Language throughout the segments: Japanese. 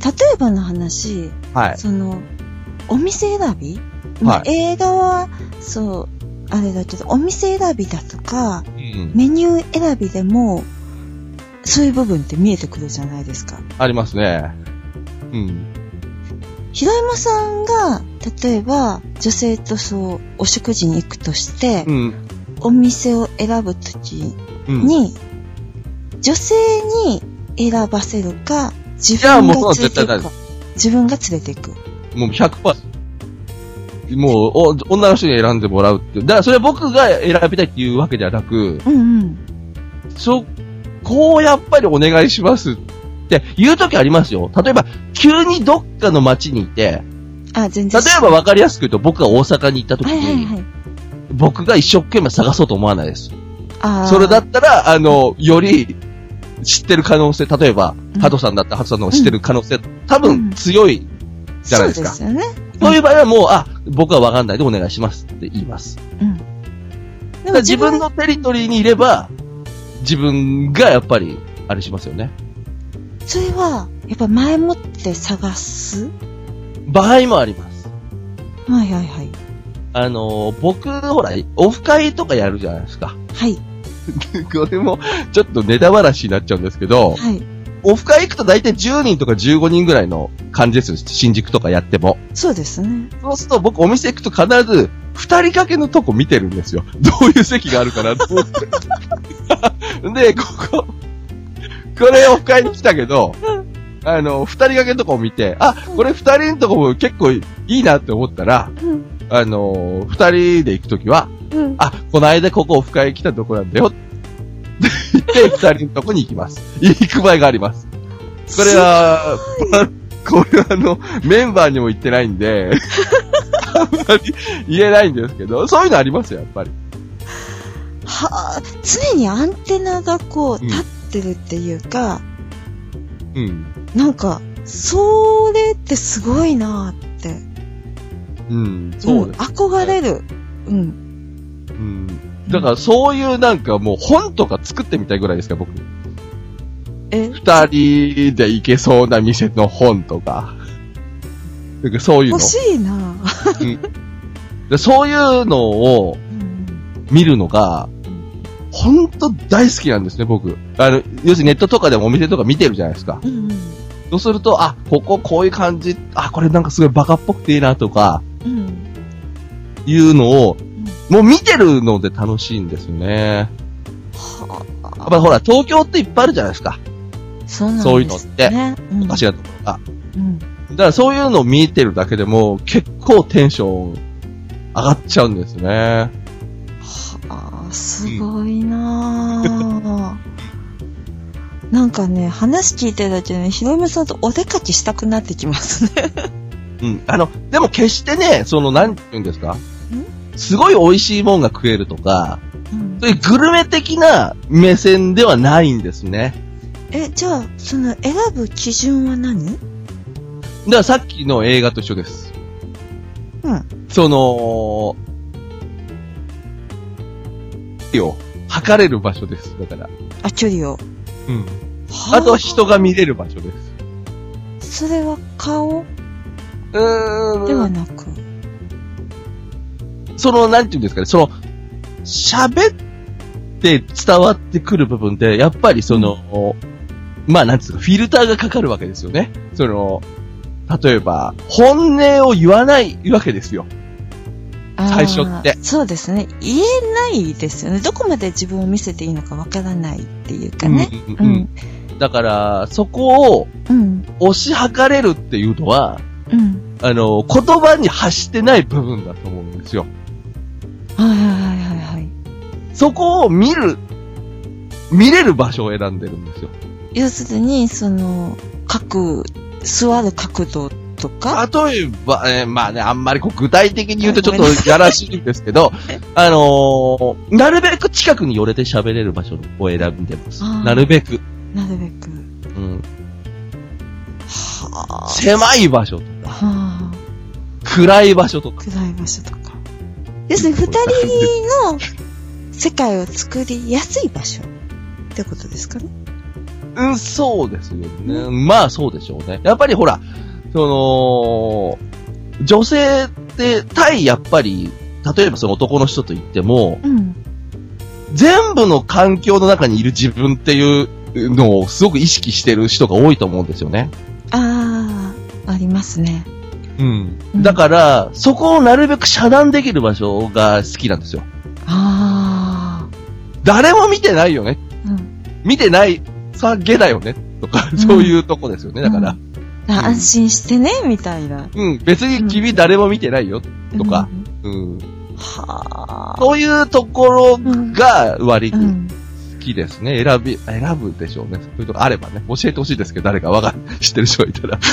えばの話、 はい。 お店選び、 はい映画は、そう、あれだけど、お店選びだとか、 うん。 メニュー選びでも、そういう部分って見えてくるじゃないですか。 ありますね。うん。 ひろえもさんが、例えば、女性とそう、お食事に行くとして、 うん。 お店を選ぶときうん。 に、女性に選ばせるか、自いや分がもう連れていくか絶対大丈。 自分が連れていく。 もう100%。もう、女の人に選んでもらうっていう。だからそれは僕が選びたいっていうわけではなく、 うんうん。 そこをやっぱりお願いしますって言うときありますよ。例えば、急にどっかの街にいて、 あ、全然。 例えば分かりやすく言うと僕が大阪に行ったときはいはいに、 はい。 僕が一生懸命探そうと思わないです。 あーそれだったら、より知ってる可能性、例えば、ハトさんだったらハトさんの方が知ってる可能性、多分強いじゃないですか。 そうですよね。 そういう場合はもう、僕は分かんないでお願いしますって言います。 うん。 だから自分のテリトリーにいれば、自分がやっぱり、あれしますよね。 それは、やっぱ前もって探す？ 場合もあります。 はいはいはい。 僕、ほら、オフ会とかやるじゃないですか。 はい。 これも、ちょっとネタ話になっちゃうんですけど、 はい。 オフ会行くと大体10人とか15人ぐらいの感じですよ。新宿とかやっても。 そうですね。 そうすると僕お店行くと必ず2人掛けのとこ見てるんですよ。どういう席があるかなと思って。で、これオフ会に来たけど、2人掛けのとこを見て、これ2人のとこも結構いいなって思ったら、2人で行くときは、この間ここオフ会来たとこなんだよ。って言って2人のとこに行きます。行く場合があります。これは、メンバーにも言ってないんで、あんまり言えないんですけど、そういうのありますよ、やっぱり。 はぁ、常にアンテナがこう、立ってるっていうか、 うん。 なんか、それってすごいなーって。 うん、そうです、ね。 憧れる。うん。 うん。だからそういうなんかもう本とか作ってみたいぐらいですか、僕。二人で行けそうな店の本とか。なんかそういうの。 欲しいなぁ。でそういうのを見るのが、ほんと大好きなんですね、僕。要するにネットとかでもお店とか見てるじゃないですか。そうすると、こういう感じ、これなんかすごいバカっぽくていいなとか、いうのを、もう見てるので楽しいんですよね。やっぱほら、東京っていっぱいあるじゃないですか。 そうなんですね。 そういうのって。おかしなところが。だからそういうのを見てるだけでも結構テンション上がっちゃうんですね。 すごいなぁ。なんかね、話聞いてるだけでね、ひろむさんとお出かけしたくなってきますね。 でも決してね、なんて言うんですか？すごい美味しいもんが食えるとか、そういうグルメ的な目線ではないんですね。 じゃあ、選ぶ基準は何？ だからさっきの映画と一緒です。距離を測れる場所です。だから。 距離を。 あとは人が見れる場所です。 それは顔？ではなく。 なんていうんですかね、喋って伝わってくる部分で、やっぱりなんですか、フィルターがかかるわけですよね。例えば、本音を言わないわけですよ。最初って。 そうですね。言えないですよね。どこまで自分を見せていいのかわからないっていうかね。 だから、そこを、推し量れるっていうのは、言葉に発してない部分だと思うんですよ。そこを見れる場所を選んでるんですよ。 要するに、座る角度とか例えば、あんまり具体的に言うとちょっとやらしいんですけど、なるべく近くに寄れて喋れる場所を選んでます。なるべく。狭い場所とか、暗い場所とか。 要するに二人の世界を作りやすい場所ってことですかね。 そうですよね。まあそうでしょうね。やっぱりほら、女性って対やっぱり、例えばその男の人と言っても、全部の環境の中にいる自分っていうのをすごく意識してる人が多いと思うんですよね。 ありますね。 だから、そこをなるべく遮断できる場所が好きなんですよ。誰も見てないよね。見てない、さげだよね。とか、そういうとこですよね、だから。 安心してね、みたいな。 別に君誰も見てないよ。とか。そういうところが割に好きですね。選ぶでしょうね。そういうとこあればね。教えてほしいですけど、誰か知ってる人がいたら。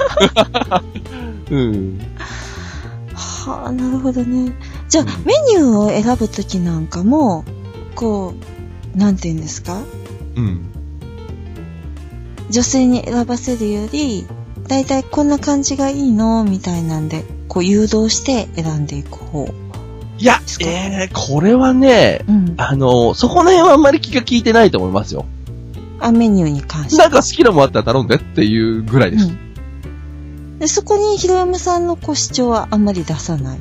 なるほどね。じゃあ、メニューを選ぶときなんかも、こう、なんて言うんですか？女性に選ばせるより、だいたいこんな感じがいいのみたいなんで、こう誘導して選んでいく方。 いや、これはね、そこの辺はあんまり気が利いてないと思いますよ。 メニューに関して。 なんか好きなものあったら頼んでっていうぐらいです。 でそこにひろやまさんの主張はあんまり出さない。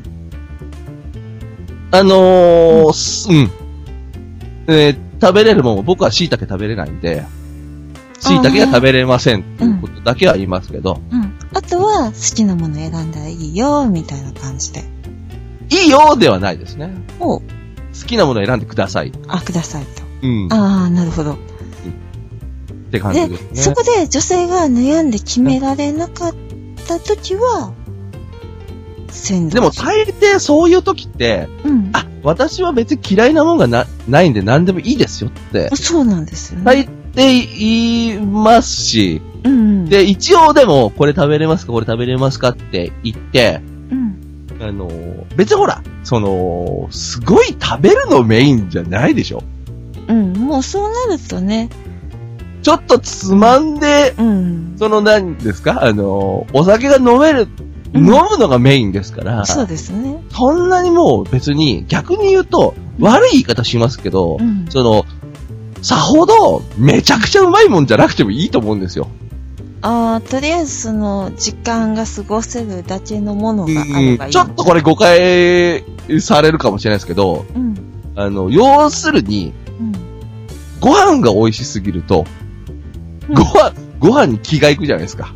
食べれるもん、僕は椎茸食べれないんで、椎茸が食べれませんっていうことだけは言いますけど。 あとは好きなもの選んだらいいよ、みたいな感じで。 いいよではないですね。 好きなものを選んでください。 くださいと。なるほど。 って感じですね。 で、そこで女性が悩んで決められなかったときは、 でも大抵そういう時って、私は別に嫌いなもんがないんで何でもいいですよって。 そうなんですよね。 大抵言いますし、で、一応でも、これ食べれますかこれ食べれますかって言って、別にほら、すごい食べるのメインじゃないでしょ。 もうそうなるとね。 ちょっとつまんで、何ですかお酒が飲むのがメインですから。 そうですね。 そんなにもう別に、逆に言うと、悪い言い方しますけど、さほど、めちゃくちゃうまいもんじゃなくてもいいと思うんですよ。 とりあえず時間が過ごせるだけのものがあればいい。 ちょっとこれ誤解されるかもしれないですけど、要するに、ご飯が美味しすぎると、ご飯に気がいくじゃないですか。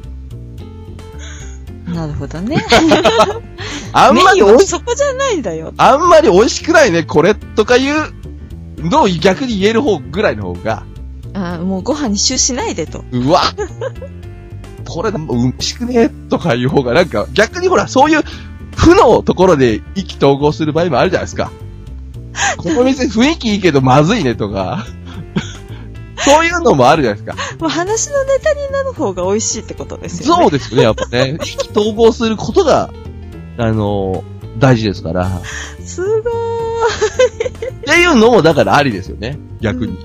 なるほどね。 あんまりそこじゃないんだよ。 あんまり美味しくないね、これとかいうのを逆に言える方ぐらいの方が。 もうご飯に集しないでと。 うわこれ、美味しくねとかいう方がなんか、逆にほら、そういう負のところで意気投合する場合もあるじゃないですか。この店雰囲気いいけどまずいねとか。そういうのもあるじゃないですか。 もう話のネタになる方が美味しいってことですよね。 そうですよね、やっぱね。意気投合することが、大事ですから。 すごーい。 っていうのもだからありですよね、逆に。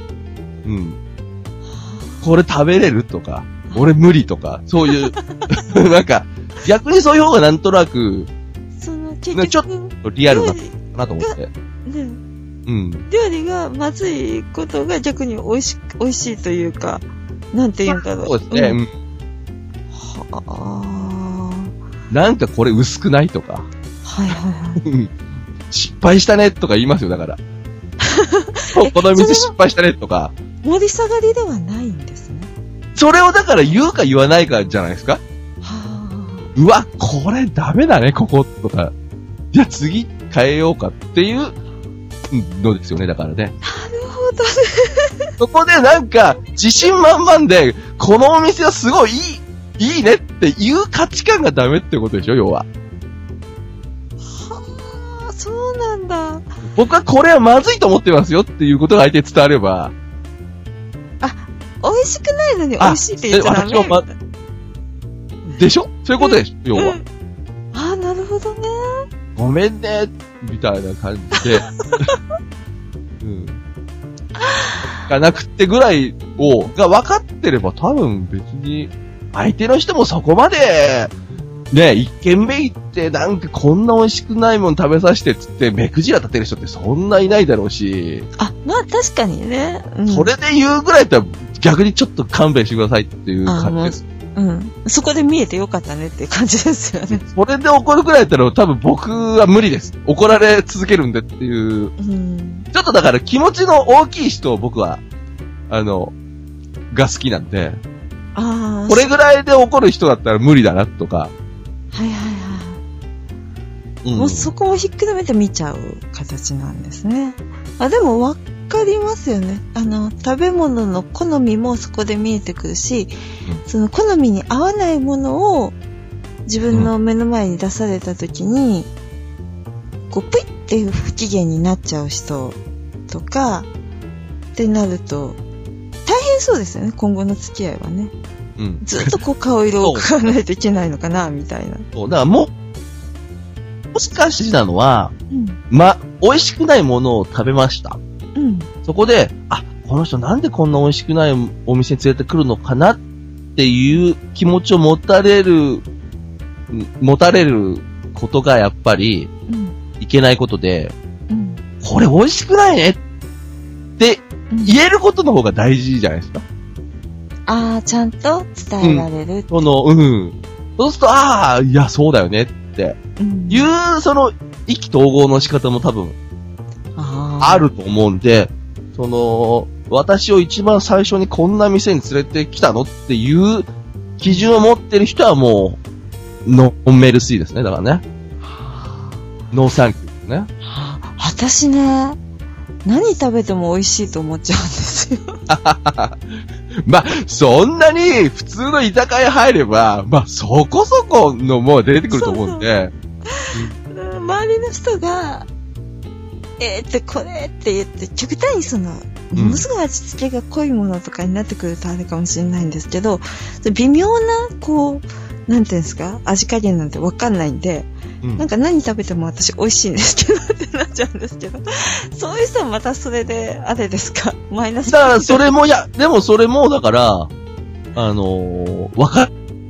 これ食べれるとか、俺無理とか、そういう、なんか、逆にそういう方がなんとなく、 結局ちょっとリアルだなと思って。 料理がまずいことが逆に美味しいというか、なんて言うんだろう。 そうですね。なんかこれ薄くないとか。失敗したねとか言いますよ、だから。この店失敗したねとか。 盛り下がりではないんですね。 それをだから言うか言わないかじゃないですか。うわ、これダメだね、こことか。じゃあ次変えようかっていうのですよね、だからね。なるほどね。 そこでなんか、自信満々で、このお店はすごいいいねっていう価値観がダメってことでしょ、要は。 そうなんだ。 僕はこれはまずいと思ってますよっていうことが相手に伝われば。 美味しくないのに美味しいって言っちゃダメ。 でしょ？そういうことでしょ、要は。 なるほどね。 ごめんね、みたいな感じで。がなくってぐらいが分かってれば多分別に、相手の人もそこまで、ね、一軒目行ってなんかこんな美味しくないもん食べさせてっつって目くじら立てる人ってそんないないだろうし。 まあ確かにね。 それで言うぐらいだったら逆にちょっと勘弁してくださいっていう感じです。 うん。そこで見えてよかったねっていう感じですよね。 それで怒るくらいだったら多分僕は無理です。怒られ続けるんでっていう。ちょっとだから気持ちの大きい人を僕は、が好きなんで。これぐらいで怒る人だったら無理だなとか。 はいはいはい。もうそこをひっくるめて見ちゃう形なんですね。でもわかりますよね。食べ物の好みもそこで見えてくるし、その好みに合わないものを自分の目の前に出された時に、こう、ぷいっていう不機嫌になっちゃう人とか、ってなると、大変そうですよね、今後の付き合いはね。ずっとこう顔色を伺わないといけないのかな、みたいな。 そう、だからもしかしてなのは、美味しくないものを食べました。そこで、この人なんでこんな美味しくないお店に連れてくるのかなっていう気持ちを持たれることがやっぱり、いけないことで、これ美味しくないねって言えることの方が大事じゃないですか。 ちゃんと伝えられる。 そうすると、いや、そうだよねっていう、その、意気投合の仕方も多分、あると思うんで、私を一番最初にこんな店に連れてきたのっていう基準を持ってる人はもう、ノンメルシーですね、だからね。ノーサンキューですね。 私ね、何食べても美味しいと思っちゃうんですよ。 まあ、そんなに普通の居酒屋入れば、まあ、そこそこのもう出てくると思うんで。 周りの人が、これって言って、極端にものすごい味付けが濃いものとかになってくるとあれかもしれないんですけど、微妙な、こう、なんていうんですか、味加減なんてわかんないんで、なんか何食べても私美味しいんですけどってなっちゃうんですけど、そういう人はまたそれで、あれですか、マイナス。 だからそれも、でもそれも、だから、わかる。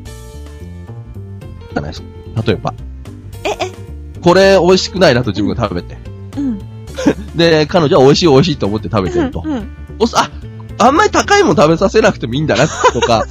じゃないですか。例えば。これ美味しくないなと自分が食べて。で、彼女は美味しい美味しいと思って食べてると。あんまり高いもの食べさせなくてもいいんだな、とか。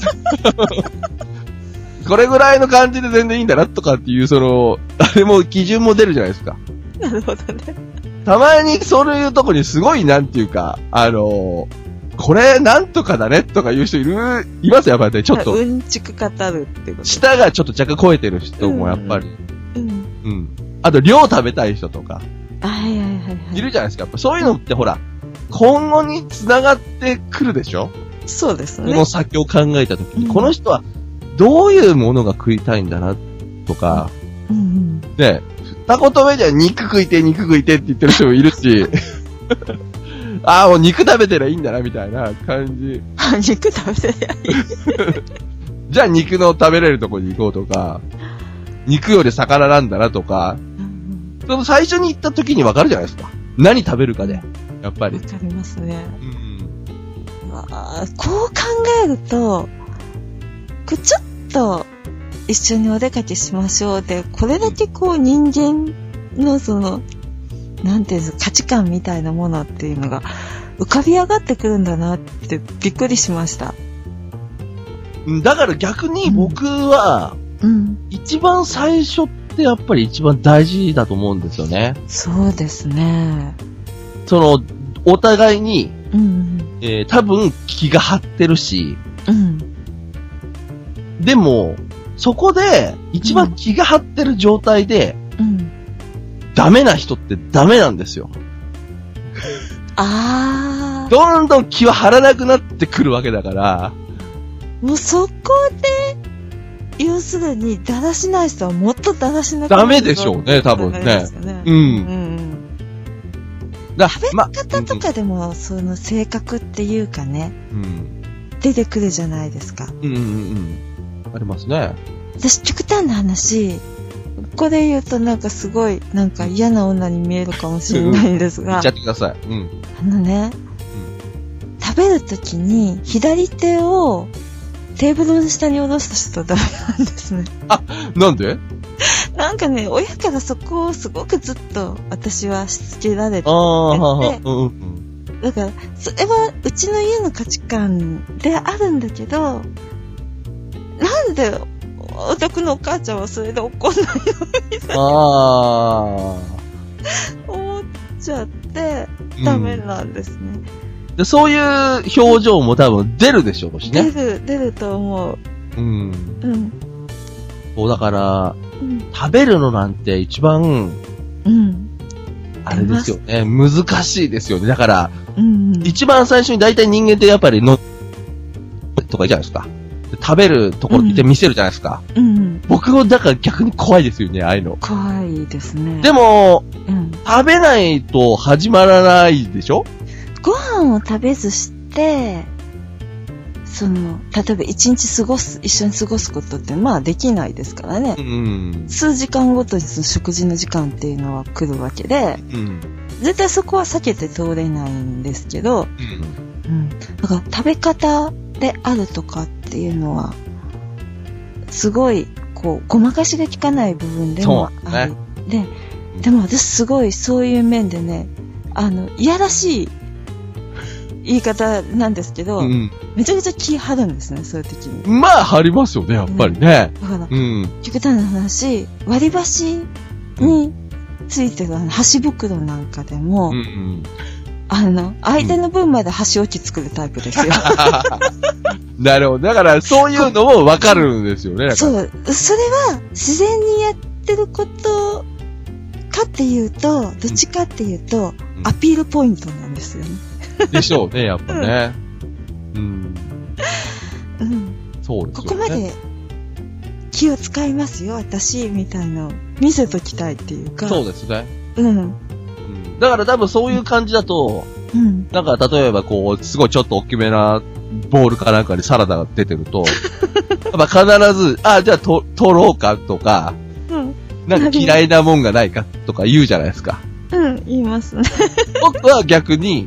これぐらいの感じで全然いいんだな、とかっていう、あれも基準も出るじゃないですか。 なるほどね。 たまにそういうとこにすごいなんていうか、これなんとかだね、とかいう人いますやっぱりね、ちょっと。 うんちく語るってこと。 舌がちょっと若干超えてる人もやっぱり。あと、量食べたい人とか。いるじゃないですか。やっぱそういうのってほら、今後に繋がってくるでしょ？ そうですね。 この先を考えたときに、この人はどういうものが食いたいんだな、とか。で、二言目じゃ肉食いてって言ってる人もいるし、もう肉食べてりゃいいんだな、みたいな感じ。 肉食べてりゃいい。 じゃあ肉の食べれるとこに行こうとか、肉より魚なんだなとか、最初に行った時に分かるじゃないですか。何食べるかで。やっぱり。 分かりますね。こう考えると、ちょっと一緒にお出かけしましょうで、これだけこう人間のなんていうんですか、価値観みたいなものっていうのが浮かび上がってくるんだなってびっくりしました。 だから逆に僕は、一番最初ってやっぱり一番大事だと思うんですよね。 そうですね。 お互いに、多分気が張ってるし、でも、そこで一番気が張ってる状態で、ダメな人ってダメなんですよ。どんどん気は張らなくなってくるわけだから。 もうそこで、要するに、だらしない人はもっとだらしなくなる。 ダメでしょうね、多分ね。 食べ方とかでも、性格っていうかね、出てくるじゃないですか。 ありますね。 私、極端な話、これ言うとなんかすごい、なんか嫌な女に見えるかもしれないんですが。 言っちゃってください。 食べるときに、左手をテーブルの下に下ろした人はダメなんですね。 なんで？ なんかね、親からそこをすごくずっと私はしつけられてて、 だから、それはうちの家の価値観であるんだけど、なんでお宅のお母ちゃんはそれで怒んないのみたいな。思っちゃって、ダメなんですね。 でそういう表情も多分出るでしょうしね。 出ると思う。 そうだから、食べるのなんて一番、あれですよね。難しいですよね。だから、一番最初に大体人間ってやっぱりとかいいじゃないですか。食べるところって見せるじゃないですか。僕もだから逆に怖いですよね、ああいうの。 怖いですね。 でも、食べないと始まらないでしょ？ ご飯を食べずして、例えば一日一緒に過ごすことってまあできないですからね。数時間ごとにその食事の時間っていうのは来るわけで、絶対そこは避けて通れないんですけど、だから食べ方であるとかっていうのは、すごい、ごまかしが効かない部分でもある。でも私すごいそういう面でね、いやらしい言い方なんですけど、めちゃくちゃ気張るんですね、そういう時に。 まあ、張りますよね、やっぱりね。 だから、極端な話、割り箸についてる箸袋なんかでも、相手の分まで箸置き作るタイプですよ。 なるほど。だから、そういうのもわかるんですよね。 そう。それは、自然にやってることかっていうと、どっちかっていうと、アピールポイントなんですよね。 でしょうね、やっぱね。そうですよね。 ここまで気を使いますよ、私、みたいなのを見せときたいっていうか。 そうですね。だから多分そういう感じだと、なんか例えばすごいちょっと大きめなボールかなんかにサラダが出てると、やっぱ必ず、じゃあ取ろうかとか、なんか嫌いなもんがないかとか言うじゃないですか。 言いますね。 僕は逆に、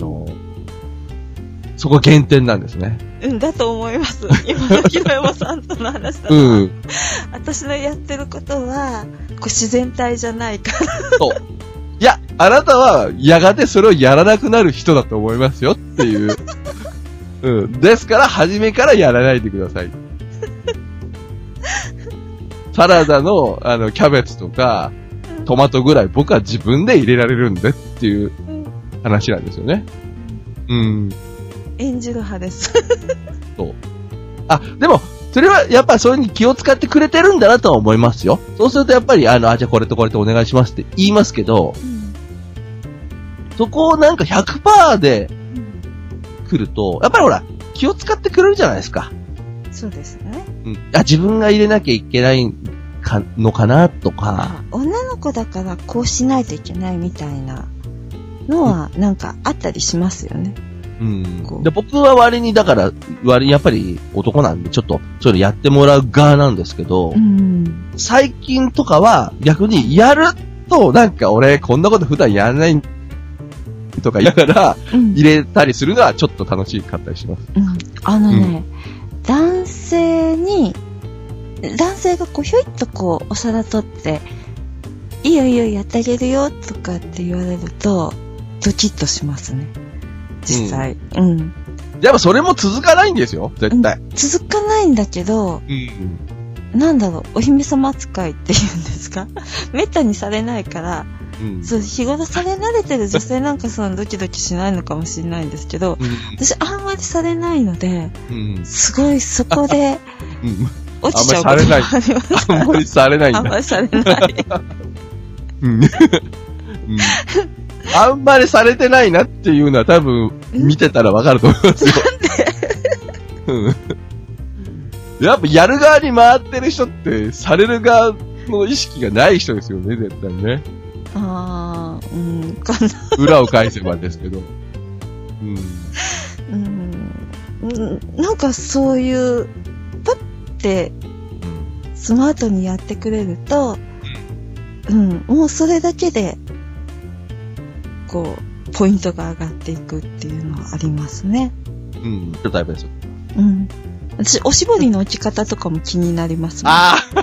そこ減点なんですね。 だと思います。今の木野山さんとの話だと。私のやってることは、自然体じゃないから。 そう。いや、あなたは、やがてそれをやらなくなる人だと思いますよっていう。ですから、初めからやらないでください。サラダの、キャベツとか、トマトぐらい僕は自分で入れられるんでっていう話なんですよね。 演じる派です。 そう。でも、それはやっぱそれに気を使ってくれてるんだなとは思いますよ。そうするとやっぱり、じゃあこれとこれとお願いしますって言いますけど、そこをなんか 100% で来ると、やっぱりほら、気を使ってくれるじゃないですか。 そうですね。 自分が入れなきゃいけないのかなとか。 女の子だからこうしないといけないみたいなのはなんかあったりしますよね。で僕は割にだからやっぱり男なんでちょっとそういうのやってもらう側なんですけど、最近とかは逆にやるとなんか俺こんなこと普段やらないとか言いながら入れたりするのはちょっと楽しかったりします。 男性がひょいっとお皿取って、いいよいいよやってあげるよとかって言われると、ドキッとしますね。実際。 やっぱそれも続かないんですよ、絶対。 続かないんだけど、なんだろう、お姫様扱いっていうんですか？めったにされないから、日頃され慣れてる女性なんかドキドキしないのかもしれないんですけど、私あんまりされないので、すごいそこで、落ちちゃうこともあります。 あんまりされないんだ。 あんまりされない。 あんまりされてないなっていうのは多分見てたらわかると思いますよ。なんでやっぱやる側に回ってる人ってされる側の意識がない人ですよね、絶対ね。 かな。 裏を返せばですけど。 なんかそういう、パッて、スマートにやってくれると、もうそれだけで、ポイントが上がっていくっていうのはありますね。 タイプですよ。 私、おしぼりの置き方とかも気になりますね。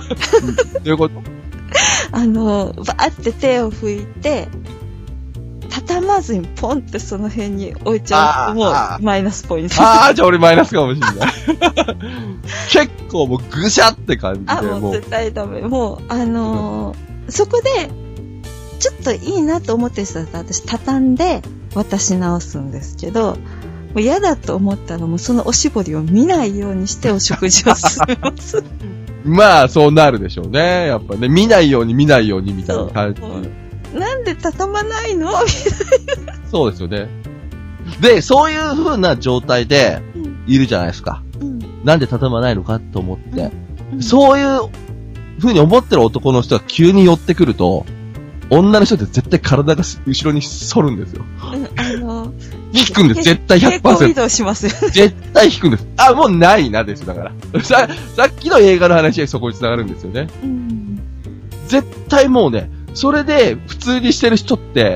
どういうこと？ バーって手を拭いて、 畳まずにポンってその辺に置いちゃうともうマイナスポイント。 じゃあ俺マイナスかもしれない。結構もうぐしゃって感じで。 もう絶対ダメ。もう、そこで、ちょっといいなと思ってる人だったら私畳んで渡し直すんですけど、もう嫌だと思ったらもうそのおしぼりを見ないようにしてお食事を進めます。 まあ、そうなるでしょうね。やっぱね、見ないようにみたいな感じ。 なんで畳まないのみたいな。 そうですよね。で、そういう風な状態でいるじゃないですか。なんで畳まないのかと思って。そういう風に思ってる男の人が急に寄ってくると、女の人って絶対体が後ろに反るんですよ。引くんです。絶対 100%。 平行移動しますよ。 絶対引くんです。もうないなですよ、だから。さっきの映画の話はそこに繋がるんですよね。絶対もうね、それで普通にしてる人って、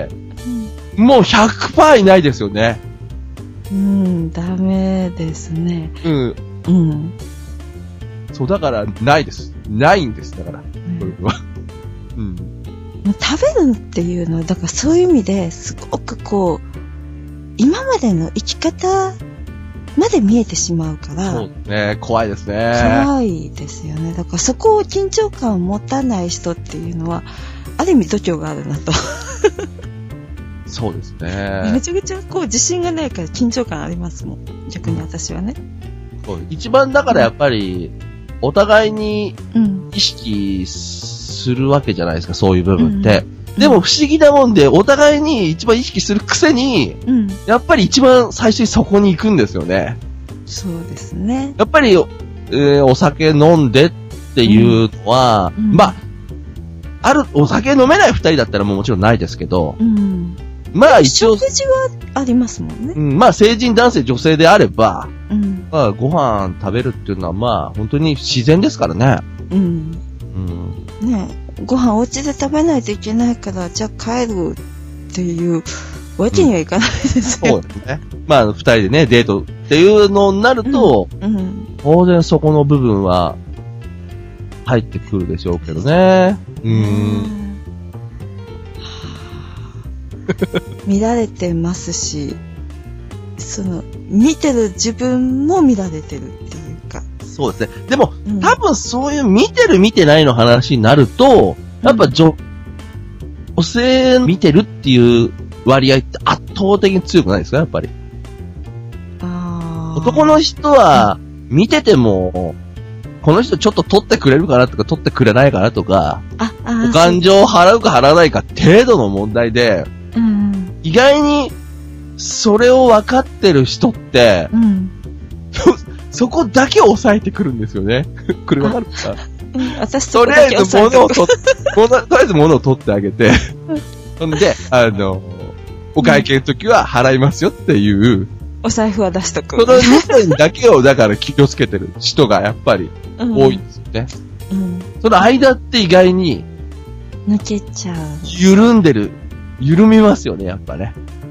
もう 100% いないですよね。 ダメですね。 そう、だから、ないです。ないんです、だから。これは。 食べるっていうのは、だからそういう意味ですごくこう、今までの生き方まで見えてしまうから。 そうね、怖いですね。 怖いですよね。だからそこを緊張感を持たない人っていうのは、ある意味度胸があるなと。 そうですね。 めちゃくちゃこう自信がないから緊張感ありますもん。逆に私はね。 そう一番だからやっぱり、お互いに意識するわけじゃないですか、そういう部分って。でも不思議なもんで、お互いに一番意識するくせに、やっぱり一番最初にそこに行くんですよね。 そうですね。 やっぱり、お酒飲んでっていうのは、まあ、お酒飲めない二人だったらもちろんないですけど、まあ一応。 食事はありますもんね。 まあ成人男性女性であれば、まあご飯食べるっていうのはまあ本当に自然ですからね。 ねえ、ご飯お家で食べないといけないから、じゃあ帰るっていうわけにはいかないですよ。 そうですね。まあ二人でね、デートっていうのになると、当然そこの部分は入ってくるでしょうけどね。 乱れてますし、見てる自分も乱れてるっていうか。 そうですね。でも、多分そういう見てる見てないの話になると、やっぱ女性見てるっていう割合って圧倒的に強くないですか、やっぱり。男の人は見てても、この人ちょっと取ってくれるかなとか取ってくれないかなとか、お感情を払うか払わないか程度の問題で、意外にそれを分かってる人って、そこだけを抑えてくるんですよね。これ分かるか私とりあえず物を取ってあげて、ほんで、お会計の時は払いますよっていう、 お財布は出しとく。 その2点だけをだから気をつけてる人がやっぱり多いんですよね。その間って意外に抜けちゃう。 緩みますよね、やっぱね。